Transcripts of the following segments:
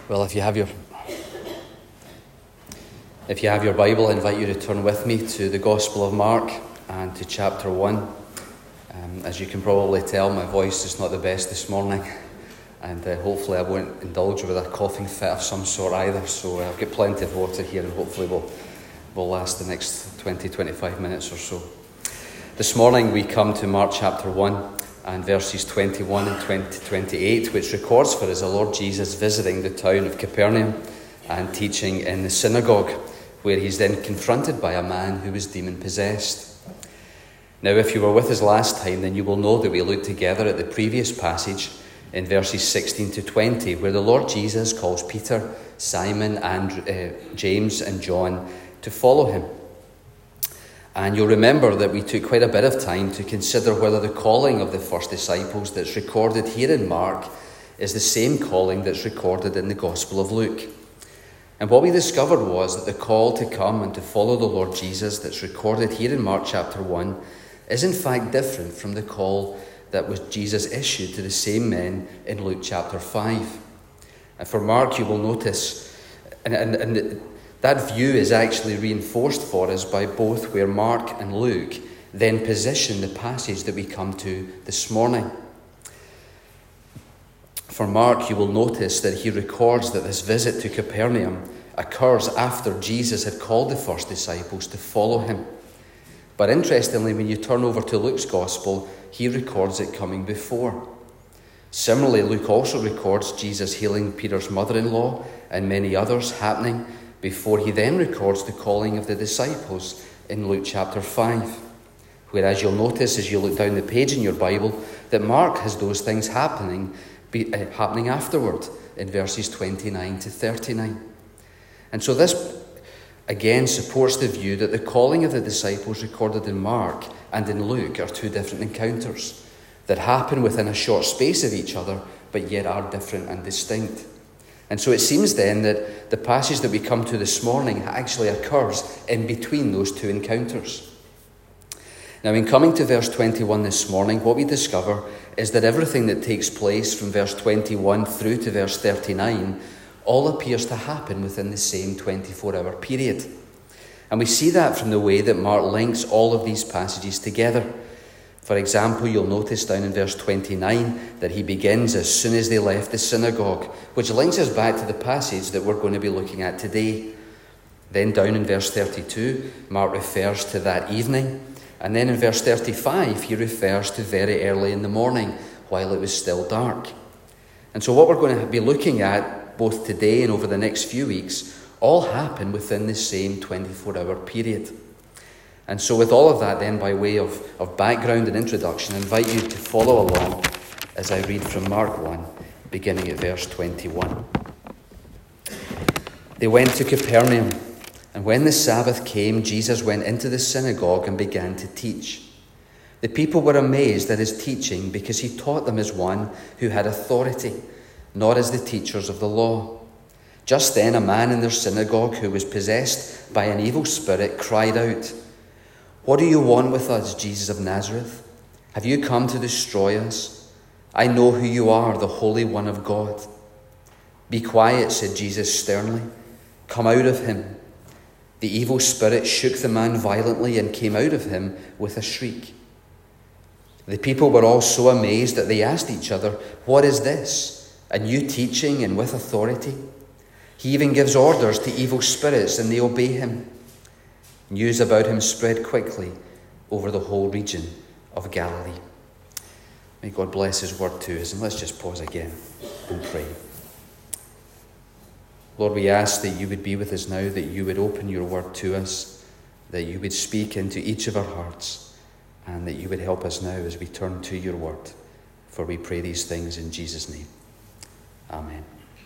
Well, if you have your Bible, I invite you to turn with me to the Gospel of Mark and to chapter 1. As you can probably tell, my voice is not the best this morning, and hopefully I won't indulge with a coughing fit of some sort either. So I've got plenty of water here, and hopefully will last the next 20-25 minutes or so. This morning we come to Mark chapter 1 and verses 21 and 28, which records for us the Lord Jesus visiting the town of Capernaum and teaching in the synagogue, where he's then confronted by a man who was demon-possessed. Now, if you were with us last time, then you will know that we looked together at the previous passage in verses 16 to 20, where the Lord Jesus calls Peter, Simon, and James and John to follow him. And you'll remember that we took quite a bit of time to consider whether the calling of the first disciples that's recorded here in Mark is the same calling that's recorded in the Gospel of Luke. And what we discovered was that the call to come and to follow the Lord Jesus that's recorded here in Mark chapter 1 is in fact different from the call that was Jesus issued to the same men in Luke chapter 5. And for Mark, you will notice, and that view is actually reinforced for us by both where Mark and Luke then position the passage that we come to this morning. For Mark, you will notice that he records that this visit to Capernaum occurs after Jesus had called the first disciples to follow him. But interestingly, when you turn over to Luke's Gospel, he records it coming before. Similarly, Luke also records Jesus healing Peter's mother-in-law and many others happening before he then records the calling of the disciples in Luke chapter 5. Whereas you'll notice as you look down the page in your Bible that Mark has those things happening afterward in verses 29 to 39. And so this again supports the view that the calling of the disciples recorded in Mark and in Luke are two different encounters that happen within a short space of each other, but yet are different and distinct. And so it seems then that the passage that we come to this morning actually occurs in between those two encounters. Now, in coming to verse 21 this morning, what we discover is that everything that takes place from verse 21 through to verse 39 all appears to happen within the same 24-hour period. And we see that from the way that Mark links all of these passages together. For example, you'll notice down in verse 29 that he begins as soon as they left the synagogue, which links us back to the passage that we're going to be looking at today. Then down in verse 32, Mark refers to that evening. And then in verse 35, he refers to very early in the morning, while it was still dark. And so what we're going to be looking at, both today and over the next few weeks, all happen within the same 24-hour period. And so with all of that then, by way of background and introduction, I invite you to follow along as I read from Mark 1, beginning at verse 21. They went to Capernaum, and when the Sabbath came, Jesus went into the synagogue and began to teach. The people were amazed at his teaching because he taught them as one who had authority, not as the teachers of the law. Just then a man in their synagogue who was possessed by an evil spirit cried out, "What do you want with us, Jesus of Nazareth? Have you come to destroy us? I know who you are, the Holy One of God." "Be quiet," said Jesus sternly. "Come out of him." The evil spirit shook the man violently and came out of him with a shriek. The people were all so amazed that they asked each other, "What is this? A new teaching and with authority? He even gives orders to evil spirits and they obey him." News about him spread quickly over the whole region of Galilee. May God bless his word to us. And let's just pause again and pray. Lord, we ask that you would be with us now, that you would open your word to us, that you would speak into each of our hearts, and that you would help us now as we turn to your word. For we pray these things in Jesus' name. Amen.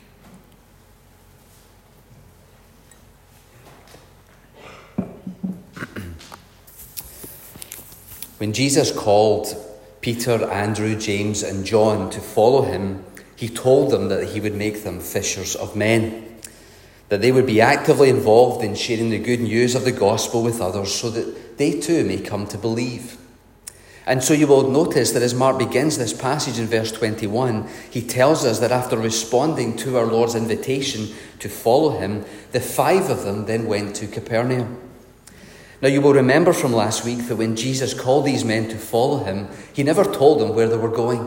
When Jesus called Peter, Andrew, James, and John to follow him, he told them that he would make them fishers of men, that they would be actively involved in sharing the good news of the gospel with others so that they too may come to believe. And so you will notice that as Mark begins this passage in verse 21, he tells us that after responding to our Lord's invitation to follow him, the 5 of them then went to Capernaum. Now you will remember from last week that when Jesus called these men to follow him, he never told them where they were going.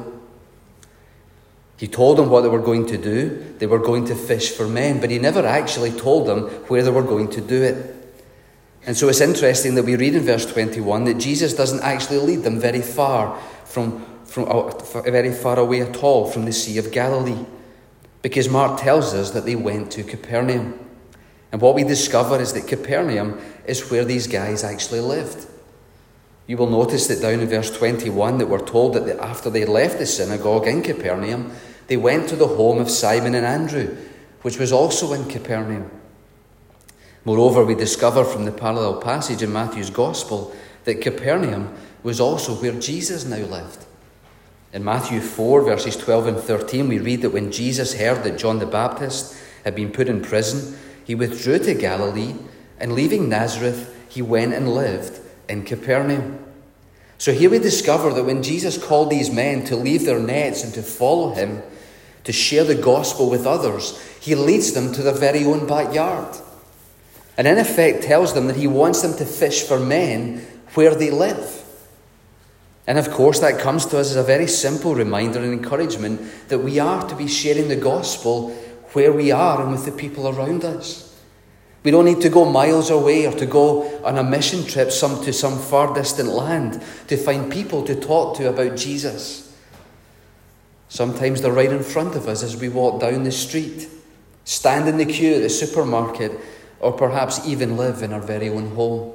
He told them what they were going to do. They were going to fish for men, but he never actually told them where they were going to do it. And so it's interesting that we read in verse 21 that Jesus doesn't actually lead them very far very far away at all from the Sea of Galilee, because Mark tells us that they went to Capernaum. And what we discover is that Capernaum is where these guys actually lived. You will notice that down in verse 21 that we're told that after they left the synagogue in Capernaum, they went to the home of Simon and Andrew, which was also in Capernaum. Moreover, we discover from the parallel passage in Matthew's Gospel that Capernaum was also where Jesus now lived. In Matthew 4, verses 12 and 13, we read that when Jesus heard that John the Baptist had been put in prison, he withdrew to Galilee, and leaving Nazareth, he went and lived in Capernaum. So here we discover that when Jesus called these men to leave their nets and to follow him, to share the gospel with others, he leads them to their very own backyard. And in effect tells them that he wants them to fish for men where they live. And of course that comes to us as a very simple reminder and encouragement that we are to be sharing the gospel where we are and with the people around us. We don't need to go miles away or to go on a mission trip to some far distant land to find people to talk to about Jesus. Sometimes they're right in front of us as we walk down the street, stand in the queue at the supermarket, or perhaps even live in our very own home.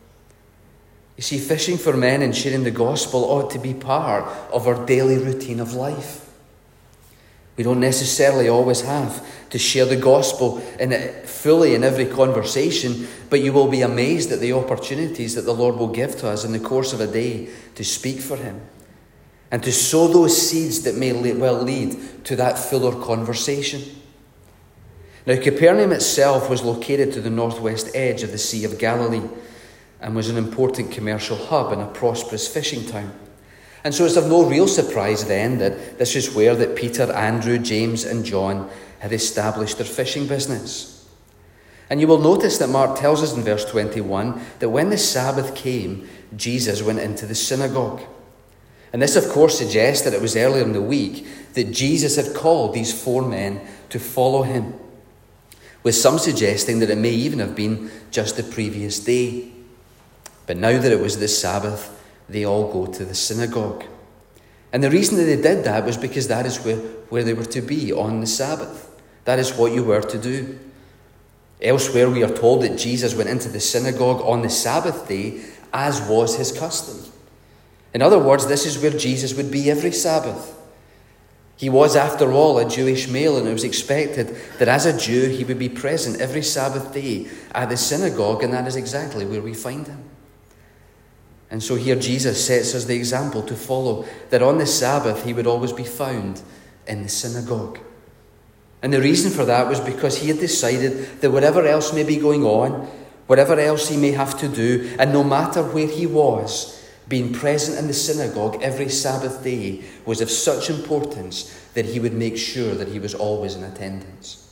You see, fishing for men and sharing the gospel ought to be part of our daily routine of life. We don't necessarily always have to share the gospel fully in every conversation, but you will be amazed at the opportunities that the Lord will give to us in the course of a day to speak for him and to sow those seeds that may well lead to that fuller conversation. Now, Capernaum itself was located to the northwest edge of the Sea of Galilee and was an important commercial hub and a prosperous fishing town. And so it's of no real surprise then that this is where that Peter, Andrew, James and John had established their fishing business. And you will notice that Mark tells us in verse 21 that when the Sabbath came, Jesus went into the synagogue. And this of course suggests that it was earlier in the week that Jesus had called these 4 men to follow him, with some suggesting that it may even have been just the previous day. But now that it was the Sabbath, they all go to the synagogue. And the reason that they did that was because that is where they were to be on the Sabbath. That is what you were to do. Elsewhere we are told that Jesus went into the synagogue on the Sabbath day, as was his custom. In other words, this is where Jesus would be every Sabbath. He was, after all, a Jewish male, and it was expected that as a Jew he would be present every Sabbath day at the synagogue, and that is exactly where we find him. And so here Jesus sets us the example to follow, that on the Sabbath he would always be found in the synagogue. And the reason for that was because he had decided that whatever else may be going on, whatever else he may have to do, and no matter where he was, being present in the synagogue every Sabbath day was of such importance that he would make sure that he was always in attendance.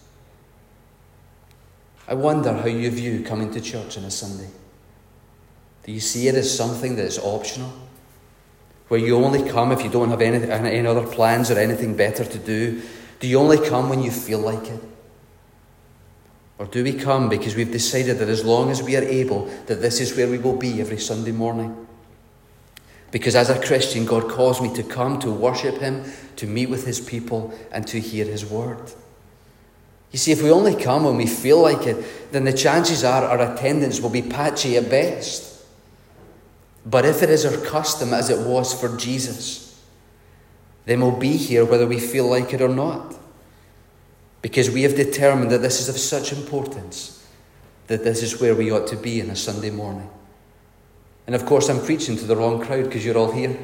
I wonder how you view coming to church on a Sunday. Do you see it as something that is optional? Where you only come if you don't have any other plans or anything better to do? Do you only come when you feel like it? Or do we come because we've decided that as long as we are able, that this is where we will be every Sunday morning? Because as a Christian, God calls me to come to worship him, to meet with his people, and to hear his word. You see, if we only come when we feel like it, then the chances are our attendance will be patchy at best. But if it is our custom, as it was for Jesus, then we'll be here whether we feel like it or not. Because we have determined that this is of such importance that this is where we ought to be on a Sunday morning. And of course I'm preaching to the wrong crowd because you're all here.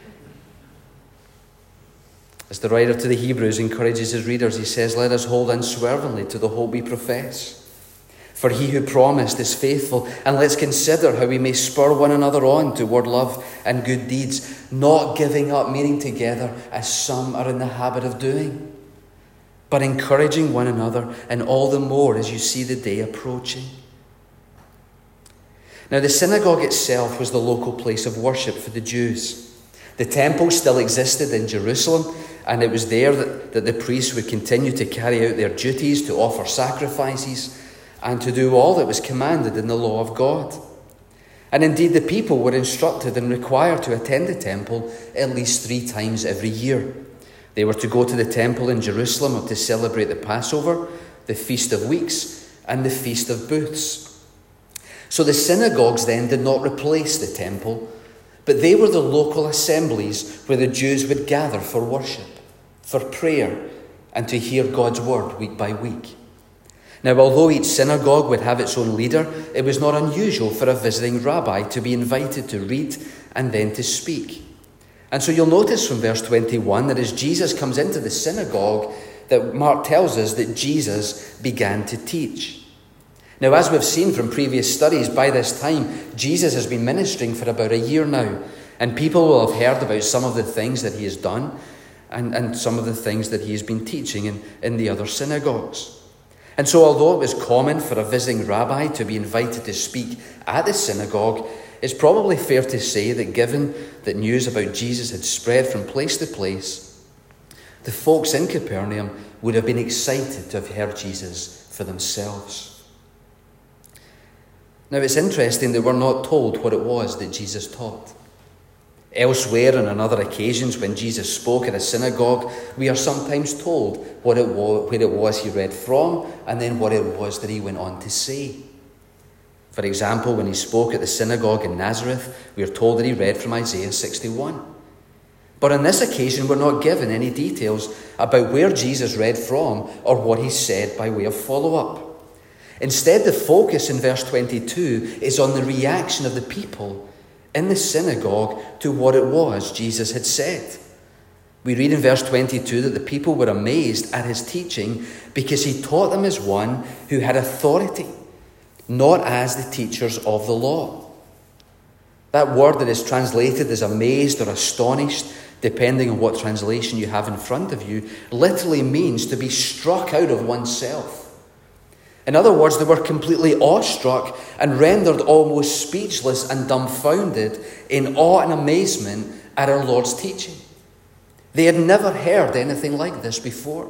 As the writer to the Hebrews encourages his readers, he says, "Let us hold unswervingly to the hope we profess. For he who promised is faithful, and let's consider how we may spur one another on toward love and good deeds, not giving up meeting together as some are in the habit of doing, but encouraging one another, and all the more as you see the day approaching. Now the synagogue itself was the local place of worship for the Jews. The temple still existed in Jerusalem, and it was there that the priests would continue to carry out their duties, to offer sacrifices, and to do all that was commanded in the law of God. And indeed, the people were instructed and required to attend the temple at least 3 times every year. They were to go to the temple in Jerusalem to celebrate the Passover, the Feast of Weeks, and the Feast of Booths. So the synagogues then did not replace the temple, but they were the local assemblies where the Jews would gather for worship, for prayer, and to hear God's word week by week. Now, although each synagogue would have its own leader, it was not unusual for a visiting rabbi to be invited to read and then to speak. And so you'll notice from verse 21 that as Jesus comes into the synagogue, that Mark tells us that Jesus began to teach. Now, as we've seen from previous studies, by this time, Jesus has been ministering for about a year now, and people will have heard about some of the things that he has done and some of the things that he has been teaching in the other synagogues. And so although it was common for a visiting rabbi to be invited to speak at the synagogue, it's probably fair to say that given that news about Jesus had spread from place to place, the folks in Capernaum would have been excited to have heard Jesus for themselves. Now it's interesting that we're not told what it was that Jesus taught. Elsewhere and on other occasions when Jesus spoke at a synagogue, we are sometimes told where it was he read from and then what it was that he went on to say. For example, when he spoke at the synagogue in Nazareth, we are told that he read from Isaiah 61. But on this occasion, we're not given any details about where Jesus read from or what he said by way of follow-up. Instead, the focus in verse 22 is on the reaction of the people in the synagogue to what it was Jesus had said. We read in verse 22 that the people were amazed at his teaching because he taught them as one who had authority, not as the teachers of the law. That word that is translated as amazed or astonished, depending on what translation you have in front of you, literally means to be struck out of oneself. In other words, they were completely awestruck and rendered almost speechless and dumbfounded in awe and amazement at our Lord's teaching. They had never heard anything like this before.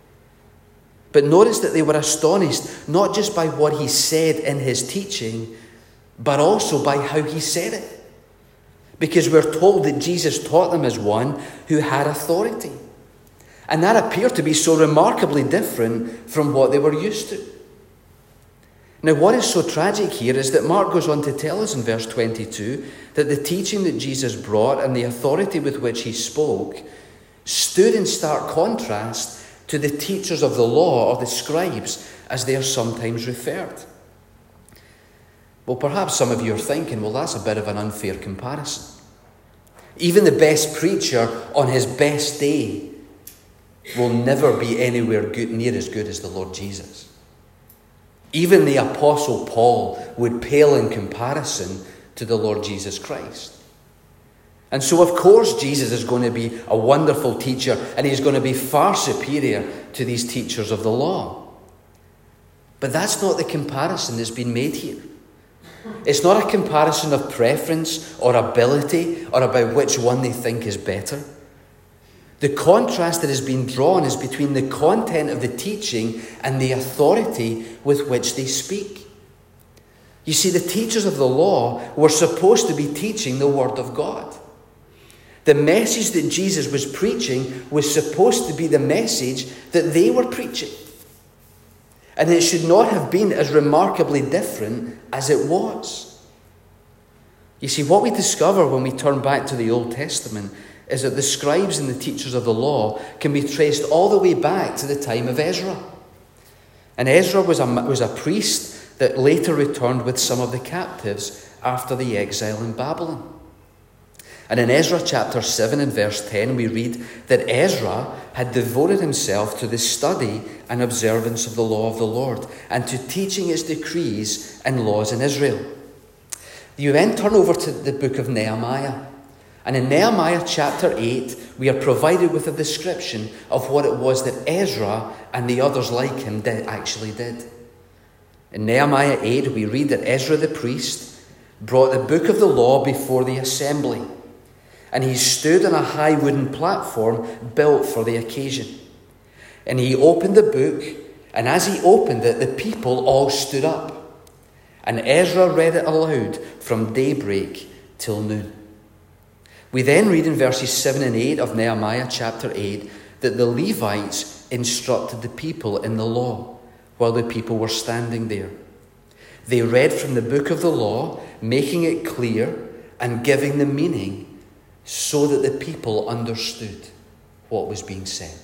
But notice that they were astonished not just by what he said in his teaching, but also by how he said it. Because we're told that Jesus taught them as one who had authority. And that appeared to be so remarkably different from what they were used to. Now, what is so tragic here is that Mark goes on to tell us in verse 22 that the teaching that Jesus brought and the authority with which he spoke stood in stark contrast to the teachers of the law, or the scribes, as they are sometimes referred. Well, perhaps some of you are thinking, well, that's a bit of an unfair comparison. Even the best preacher on his best day will never be anywhere near as good as the Lord Jesus. Even the Apostle Paul would pale in comparison to the Lord Jesus Christ. And so, of course, Jesus is going to be a wonderful teacher, and he's going to be far superior to these teachers of the law. But that's not the comparison that's been made here. It's not a comparison of preference or ability or about which one they think is better. The contrast that has been drawn is between the content of the teaching and the authority with which they speak. You see, the teachers of the law were supposed to be teaching the Word of God. The message that Jesus was preaching was supposed to be the message that they were preaching. And it should not have been as remarkably different as it was. You see, what we discover when we turn back to the Old Testament is that the scribes and the teachers of the law can be traced all the way back to the time of Ezra. And Ezra was a priest that later returned with some of the captives after the exile in Babylon. And in Ezra chapter 7 and verse 10, we read that Ezra had devoted himself to the study and observance of the law of the Lord and to teaching its decrees and laws in Israel. You then turn over to the book of Nehemiah. And in Nehemiah chapter 8, we are provided with a description of what it was that Ezra and the others like him actually did. In Nehemiah 8, we read that Ezra the priest brought the book of the law before the assembly. And he stood on a high wooden platform built for the occasion. And he opened the book, and as he opened it, the people all stood up. And Ezra read it aloud from daybreak till noon. We then read in verses 7 and 8 of Nehemiah chapter 8 that the Levites instructed the people in the law while the people were standing there. They read from the book of the law, making it clear and giving the meaning so that the people understood what was being said.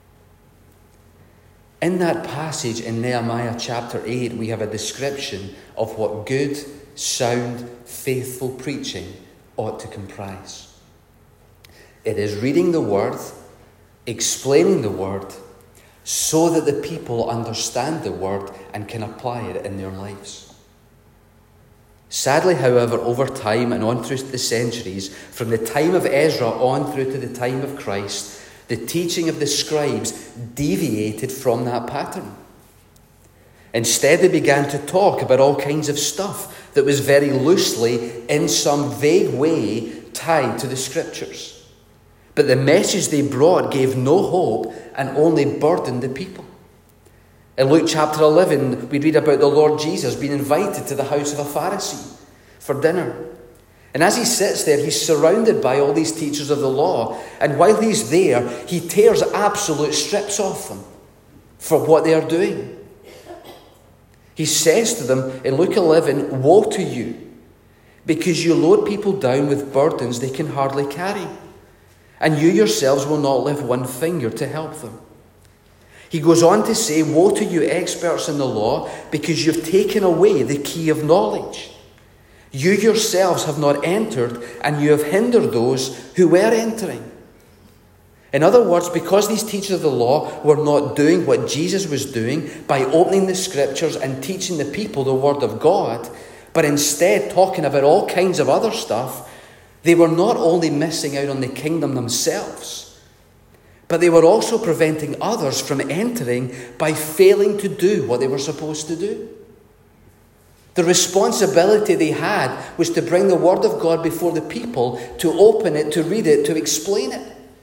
In that passage in Nehemiah chapter 8, we have a description of what good, sound, faithful preaching ought to comprise. It is reading the word, explaining the word, so that the people understand the word and can apply it in their lives. Sadly, however, over time and on through the centuries, from the time of Ezra on through to the time of Christ, the teaching of the scribes deviated from that pattern. Instead, they began to talk about all kinds of stuff that was very loosely, in some vague way, tied to the scriptures. But the message they brought gave no hope and only burdened the people. In Luke chapter 11, we read about the Lord Jesus being invited to the house of a Pharisee for dinner. And as he sits there, he's surrounded by all these teachers of the law. And while he's there, he tears absolute strips off them for what they are doing. He says to them in Luke 11, "Woe to you, because you load people down with burdens they can hardly carry, and you yourselves will not lift one finger to help them." He goes on to say, "Woe to you, experts in the law, because you've taken away the key of knowledge. You yourselves have not entered, and you have hindered those who were entering." In other words, because these teachers of the law were not doing what Jesus was doing by opening the scriptures and teaching the people the word of God, but instead talking about all kinds of other stuff, they were not only missing out on the kingdom themselves, but they were also preventing others from entering by failing to do what they were supposed to do. The responsibility they had was to bring the word of God before the people, to open it, to read it, to explain it.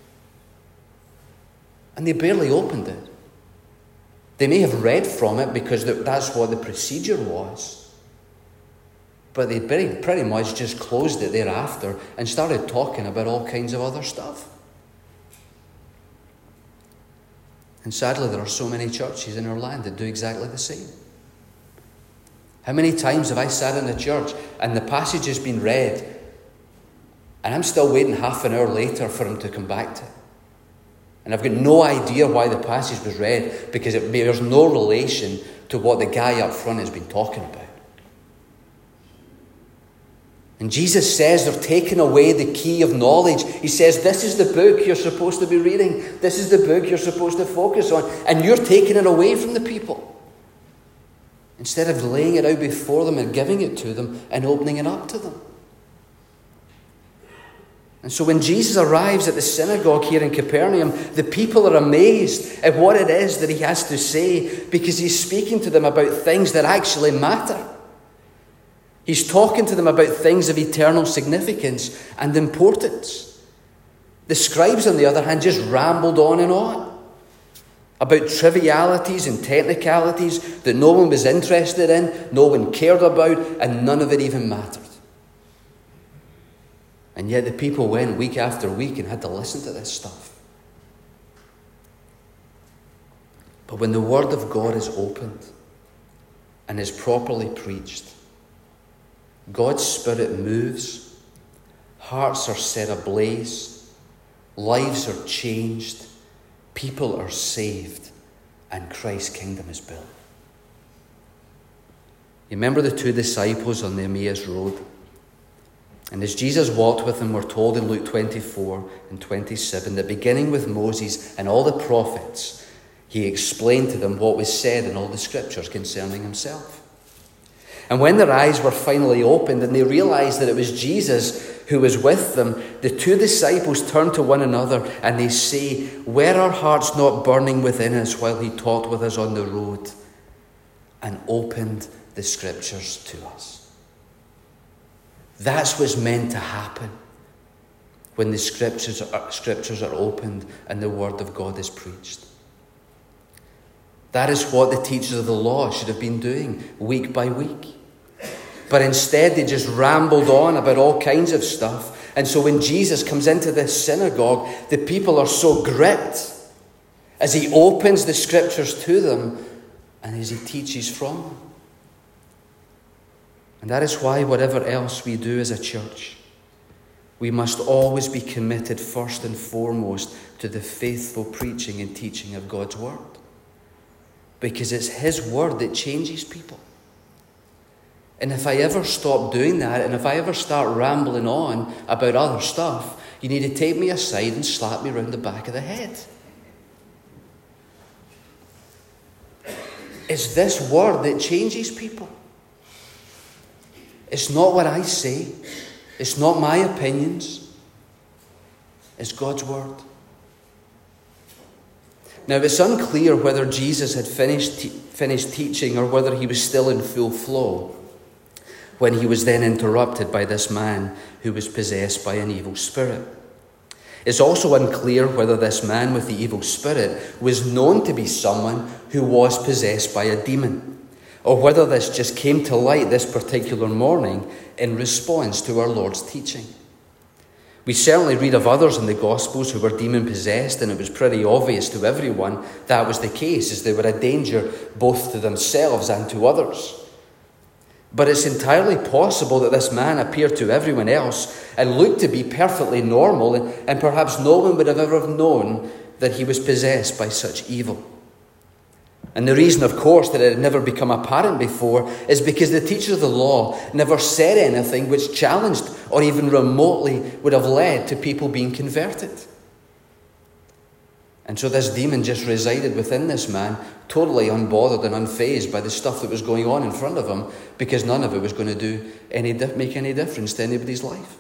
And they barely opened it. They may have read from it because that's what the procedure was. But they pretty much just closed it thereafter and started talking about all kinds of other stuff. And sadly, there are so many churches in our land that do exactly the same. How many times have I sat in a church and the passage has been read and I'm still waiting half an hour later for him to come back to it? And I've got no idea why the passage was read because it bears no relation to what the guy up front has been talking about. And Jesus says they're taking away the key of knowledge. He says, this is the book you're supposed to be reading. This is the book you're supposed to focus on. And you're taking it away from the people, instead of laying it out before them and giving it to them and opening it up to them. And so when Jesus arrives at the synagogue here in Capernaum, the people are amazed at what it is that he has to say, because he's speaking to them about things that actually matter. He's talking to them about things of eternal significance and importance. The scribes, on the other hand, just rambled on and on about trivialities and technicalities that no one was interested in, no one cared about, and none of it even mattered. And yet the people went week after week and had to listen to this stuff. But when the word of God is opened and is properly preached, God's Spirit moves, hearts are set ablaze, lives are changed, people are saved, and Christ's kingdom is built. You remember the two disciples on the Emmaus Road? And as Jesus walked with them, we're told in Luke 24 and 27 that beginning with Moses and all the prophets, he explained to them what was said in all the scriptures concerning himself. And when their eyes were finally opened and they realized that it was Jesus who was with them, the two disciples turned to one another and they say, "Were our hearts not burning within us while he talked with us on the road?" And opened the scriptures to us. That's what's meant to happen when the scriptures are opened and the word of God is preached. That is what the teachers of the law should have been doing week by week. But instead they just rambled on about all kinds of stuff. And so when Jesus comes into this synagogue, the people are so gripped as he opens the scriptures to them and as he teaches from them. And that is why whatever else we do as a church, we must always be committed first and foremost to the faithful preaching and teaching of God's word. Because it's his word that changes people. And if I ever stop doing that, and if I ever start rambling on about other stuff, you need to take me aside and slap me round the back of the head. It's this word that changes people. It's not what I say. It's not my opinions. It's God's word. Now, it's unclear whether Jesus had finished teaching or whether he was still in full flow when he was then interrupted by this man who was possessed by an evil spirit. It's also unclear whether this man with the evil spirit was known to be someone who was possessed by a demon, or whether this just came to light this particular morning in response to our Lord's teaching. We certainly read of others in the Gospels who were demon-possessed, and it was pretty obvious to everyone that was the case, as they were a danger both to themselves and to others. But it's entirely possible that this man appeared to everyone else and looked to be perfectly normal, and perhaps no one would have ever known that he was possessed by such evil. And the reason, of course, that it had never become apparent before is because the teachers of the law never said anything which challenged or even remotely would have led to people being converted. And so this demon just resided within this man, totally unbothered and unfazed by the stuff that was going on in front of him, because none of it was going to make any difference to anybody's life.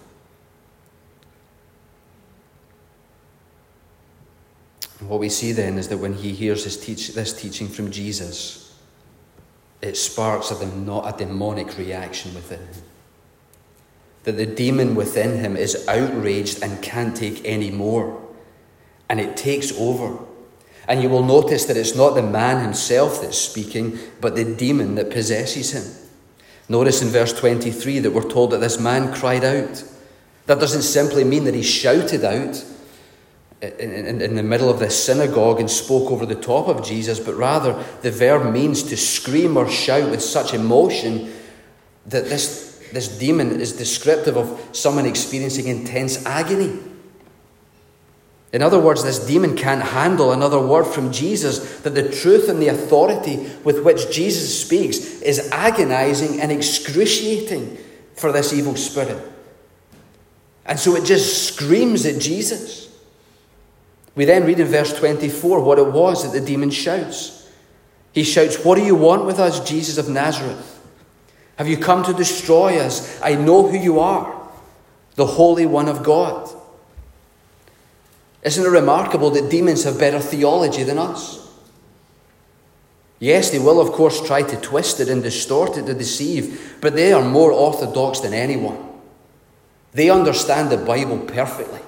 What we see then is that when he hears this teaching from Jesus, it sparks a demonic reaction within him. That the demon within him is outraged and can't take any more. And it takes over. And you will notice that it's not the man himself that's speaking, but the demon that possesses him. Notice in verse 23 that we're told that this man cried out. That doesn't simply mean that he shouted out in the middle of this synagogue and spoke over the top of Jesus, but rather the verb means to scream or shout with such emotion that this demon is descriptive of someone experiencing intense agony. In other words, this demon can't handle another word from Jesus, that the truth and the authority with which Jesus speaks is agonizing and excruciating for this evil spirit. And so it just screams at Jesus. We then read in verse 24 what it was that the demon shouts. He shouts, "What do you want with us, Jesus of Nazareth? Have you come to destroy us? I know who you are, the Holy One of God." Isn't it remarkable that demons have better theology than us? Yes, they will, of course, try to twist it and distort it to deceive, but they are more orthodox than anyone. They understand the Bible perfectly.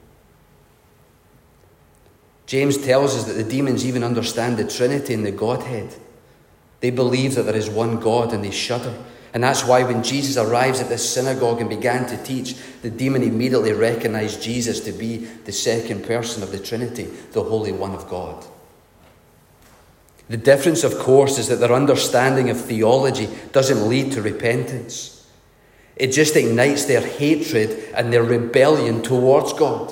James tells us that the demons even understand the Trinity and the Godhead. They believe that there is one God and they shudder. And that's why when Jesus arrives at this synagogue and began to teach, the demon immediately recognized Jesus to be the second person of the Trinity, the Holy One of God. The difference, of course, is that their understanding of theology doesn't lead to repentance. It just ignites their hatred and their rebellion towards God.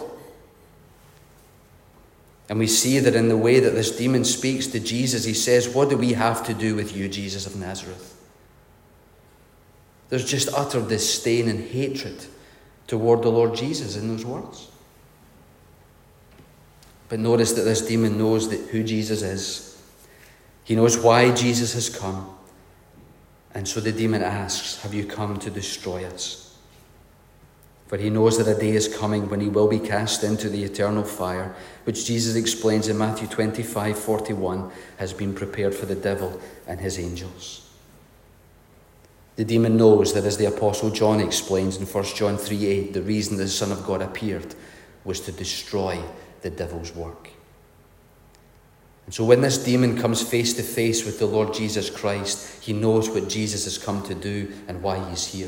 And we see that in the way that this demon speaks to Jesus, he says, "What do we have to do with you, Jesus of Nazareth?" There's just utter disdain and hatred toward the Lord Jesus in those words. But notice that this demon knows who Jesus is. He knows why Jesus has come. And so the demon asks, have you come to destroy us? For he knows that a day is coming when he will be cast into the eternal fire, which Jesus explains in Matthew 25:41 has been prepared for the devil and his angels. The demon knows that, as the Apostle John explains in 1 John 3:8, the reason the Son of God appeared was to destroy the devil's work. And so when this demon comes face to face with the Lord Jesus Christ, he knows what Jesus has come to do and why he's here.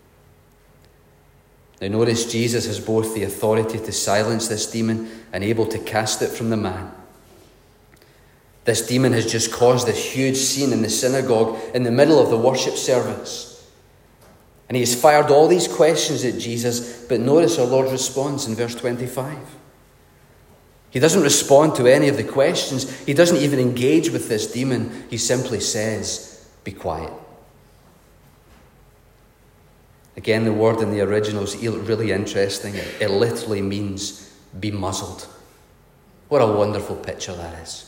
Now notice Jesus has both the authority to silence this demon and able to cast it from the man. This demon has just caused this huge scene in the synagogue in the middle of the worship service. And he has fired all these questions at Jesus, but notice our Lord's response in verse 25. He doesn't respond to any of the questions. He doesn't even engage with this demon. He simply says, be quiet. Again, the word in the original is really interesting. It literally means be muzzled. What a wonderful picture that is.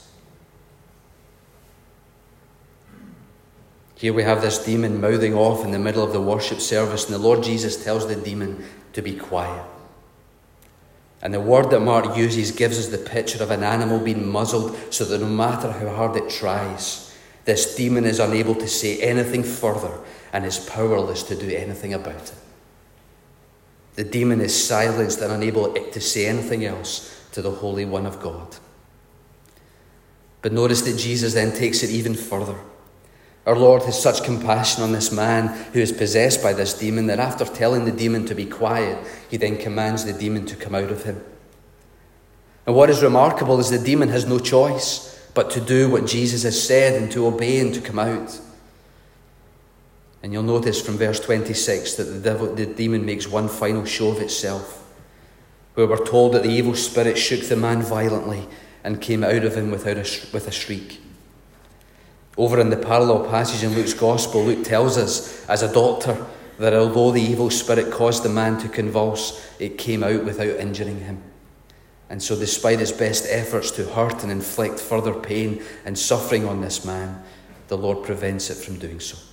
Here we have this demon mouthing off in the middle of the worship service, and the Lord Jesus tells the demon to be quiet. And the word that Mark uses gives us the picture of an animal being muzzled so that no matter how hard it tries, this demon is unable to say anything further and is powerless to do anything about it. The demon is silenced and unable to say anything else to the Holy One of God. But notice that Jesus then takes it even further. Our Lord has such compassion on this man who is possessed by this demon that after telling the demon to be quiet, he then commands the demon to come out of him. And what is remarkable is the demon has no choice but to do what Jesus has said and to obey and to come out. And you'll notice from verse 26 that the demon makes one final show of itself, where we're told that the evil spirit shook the man violently and came out of him with a shriek. Over in the parallel passage in Luke's Gospel, Luke tells us, as a doctor, that although the evil spirit caused the man to convulse, it came out without injuring him. And so despite his best efforts to hurt and inflict further pain and suffering on this man, the Lord prevents it from doing so.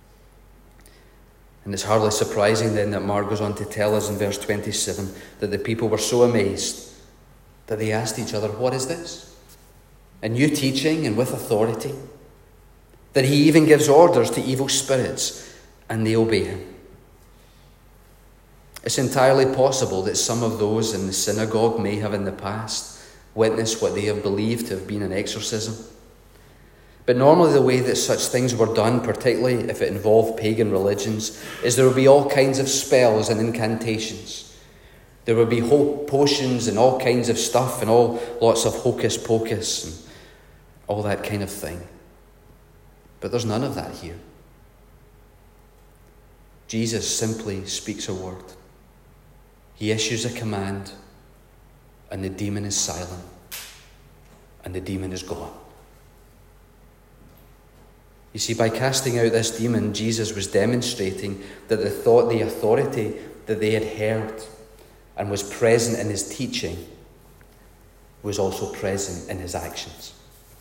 And it's hardly surprising then that Mark goes on to tell us in verse 27 that the people were so amazed that they asked each other, what is this? A new teaching and with authority? That he even gives orders to evil spirits and they obey him. It's entirely possible that some of those in the synagogue may have in the past witnessed what they have believed to have been an exorcism. But normally the way that such things were done, particularly if it involved pagan religions, is there would be all kinds of spells and incantations. There would be whole potions and all kinds of stuff and lots of hocus pocus and all that kind of thing. But there's none of that here. Jesus simply speaks a word. He issues a command, and the demon is silent, and the demon is gone. You see, by casting out this demon, Jesus was demonstrating that the authority that they had heard and was present in his teaching was also present in his actions.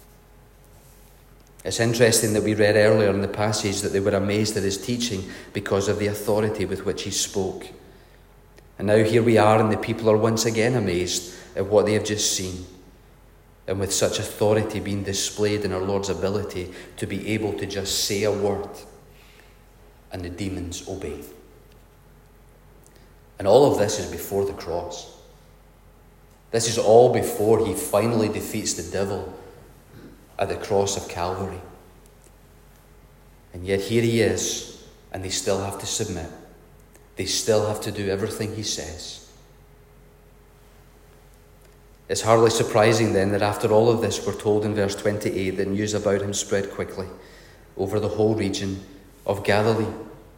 It's interesting that we read earlier in the passage that they were amazed at his teaching because of the authority with which he spoke. And now here we are, and the people are once again amazed at what they have just seen. And with such authority being displayed in our Lord's ability to be able to just say a word, and the demons obey. And all of this is before the cross. This is all before he finally defeats the devil at the cross of Calvary. And yet here he is, and they still have to submit. They still have to do everything he says. It's hardly surprising then that after all of this, we're told in verse 28 that news about him spread quickly over the whole region of Galilee.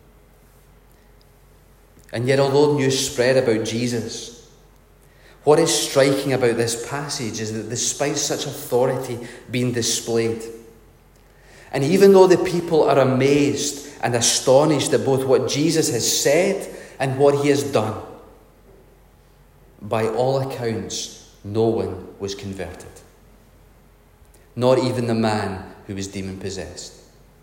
And yet although news spread about Jesus, what is striking about this passage is that despite such authority being displayed, and even though the people are amazed and astonished at both what Jesus has said and what he has done, by all accounts, no one was converted. Not even the man who was demon-possessed.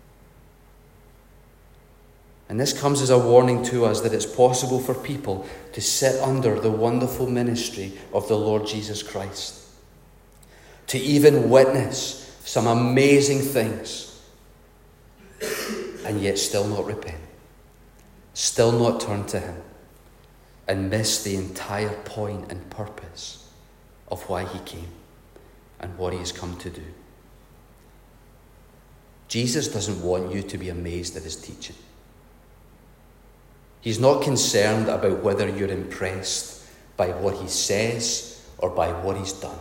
And this comes as a warning to us that it's possible for people to sit under the wonderful ministry of the Lord Jesus Christ, to even witness some amazing things, and yet still not repent, still not turn to him, and miss the entire point and purpose of why he came and what he has come to do. Jesus doesn't want you to be amazed at his teaching. He's not concerned about whether you're impressed by what he says or by what he's done.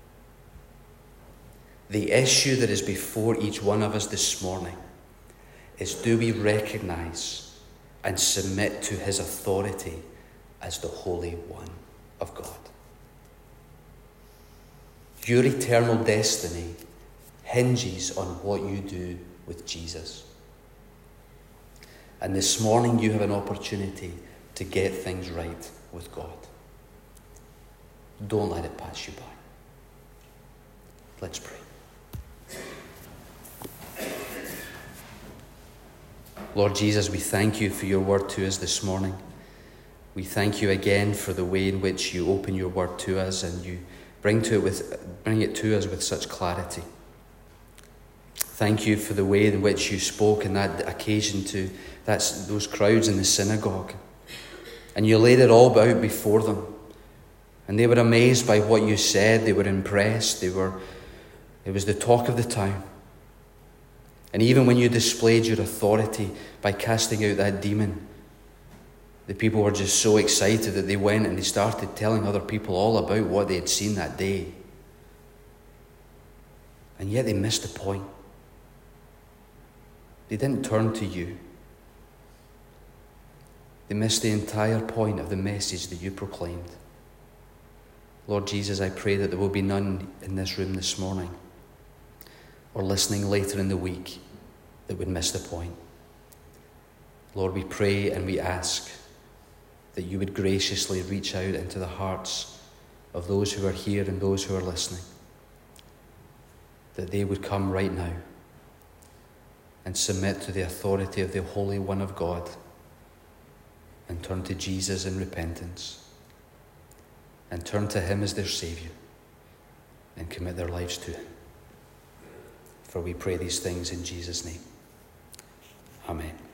The issue that is before each one of us this morning is, do we recognize and submit to his authority as the Holy One of God? Your eternal destiny hinges on what you do with Jesus. And this morning you have an opportunity to get things right with God. Don't let it pass you by. Let's pray. Lord Jesus, we thank you for your word to us this morning. We thank you again for the way in which you open your word to us and you bring it to us with such clarity. Thank you for the way in which you spoke on that occasion to those crowds in the synagogue. And you laid it all out before them. And they were amazed by what you said. They were impressed. It was the talk of the town. And even when you displayed your authority by casting out that demon, the people were just so excited that they went and they started telling other people all about what they had seen that day. And yet they missed the point. They didn't turn to you. They missed the entire point of the message that you proclaimed. Lord Jesus, I pray that there will be none in this room this morning or listening later in the week that would miss the point. Lord, we pray and we ask that you would graciously reach out into the hearts of those who are here and those who are listening, that they would come right now and submit to the authority of the Holy One of God and turn to Jesus in repentance and turn to him as their Saviour and commit their lives to him. For we pray these things in Jesus' name. Amen.